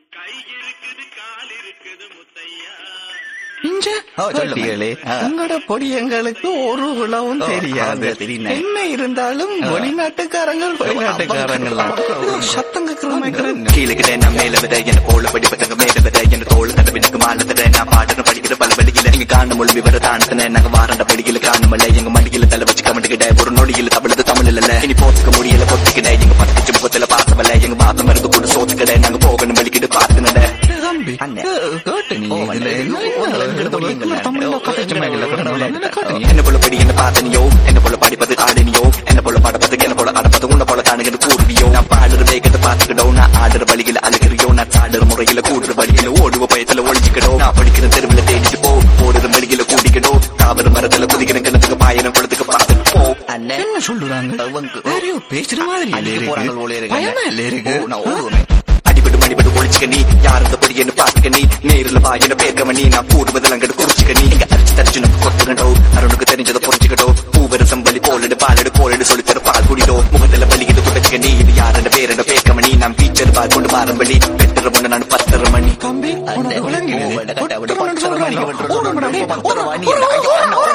உங்களோட பொடி எங்களுக்கு ஒரு உளவும் தெரியாது. என்ன இருந்தாலும் வெளிநாட்டுக்காரங்கள் சத்தம் கீழே மேல விட என்ன போல படிப்பதங்க மேல விட என்ன தோல் தடவினுக்கு மாலத்திட நான் பாடுற படிக்கிற பல வழியில நீங்க காணும் மொழி விவர தானத்தின நாங்க வாரண்ட படிக்கல காணுமல்ல எங்க மடியில தலை வச்சு கமெண்ட்டுக்கிட்ட ஒரு நொடியில தமிழது தமிழ் இல்ல இனி போத்துக்க முடியல பொத்துக்கிட்ட எங்க பத்து முகத்துல பார்த்தவல்ல எங்க பாத்தம் இருந்து கூட சோத்துக்கிட நாங்க போகணும் வெளிக்கிட்டு பார்த்து நட என்ன போல படி என்ன பார்த்தனியோ என்ன போல படிப்பது ஆடினியோ என்ன போல படப்பது என்ன போல அடப்பது உன்ன போல தானுங்க கூறுவியோ நான் பாடுற வேகத்தை பார்த்துக்கிட்டோ நான் ஆடுற வழியில அழுகிறியோ நான் சாடுற முறையில கூடுற வழியில ஓடுவ பயத்துல ஒழிஞ்சிக்கடோ நான் படிக்கிற தெருவில் தேடிட்டு போ ஓடுற வழியில கூட்டிக்கடோ தாவர மரத்துல குதிக்கிற கிணத்துக்கு பாயிரம் குளத்துக்கு பார்த்துட்டு போ என்ன சொல்லுறாங்க பேசுற மாதிரி அடிபட்டு மடிபட்டு ஒழிச்சுக்க நீ யாருக்கு பொடியன்னு பாத்துக்க நீ நேரில் வாயின பேர்க்கவ நீ நான் கூடுவதில் அங்கிட்டு குறிச்சுக்க நீ இங்க அரிச்சு தரிச்சு நம்ம கொத்துக்கண்டோ அருணுக்கு தெரிஞ்சதை புரிஞ்சுக்கட்டோ பூவரசம் வலி போலடு பாலடு கோலடு சொல்லித்தர பால் குடிடோ முகத்துல வலிக்கிட்டு குடிச்சுக்க நீ இது யாருன்ற பேருண்ட பேர்க்கவ நீ நான் பீச்சர் பால் கொண்டு வாரம் வழி பெற்ற பொண்ணு நான் 10:30 மணி தம்பி